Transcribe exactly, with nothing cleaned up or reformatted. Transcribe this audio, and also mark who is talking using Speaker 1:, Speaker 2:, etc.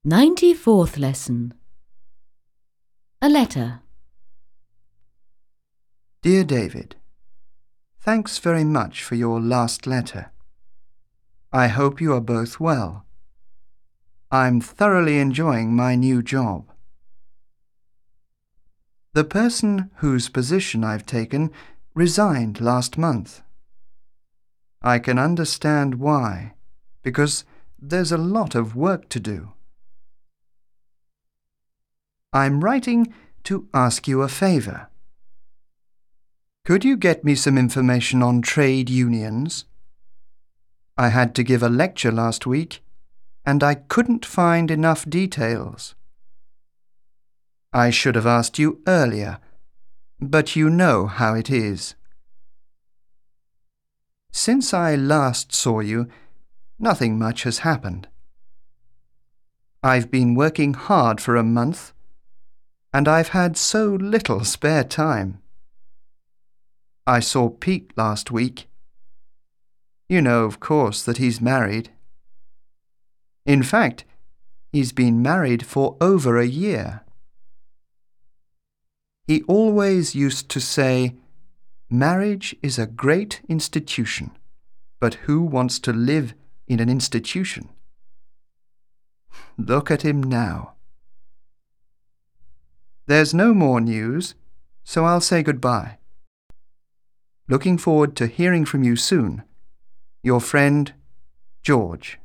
Speaker 1: ninety-fourth lesson. A letter.
Speaker 2: Dear David, thanks very much for your last letter. I hope you are both well. I'm thoroughly enjoying my new job. The person whose position I've taken resigned last month. I can understand why, because there's a lot of work to do. I'm writing to ask you a favour. Could you get me some information on trade unions? I had to give a lecture last week, and I couldn't find enough details. I should have asked you earlier, but you know how it is. Since I last saw you, nothing much has happened. I've been working hard for a month, and I've had so little spare time. I saw Pete last week. You know, of course, that he's married. In fact, he's been married for over a year. He always used to say, "Marriage is a great institution, but who wants to live in an institution?" Look at him now. There's no more news, so I'll say goodbye. Looking forward to hearing from you soon. Your friend, George.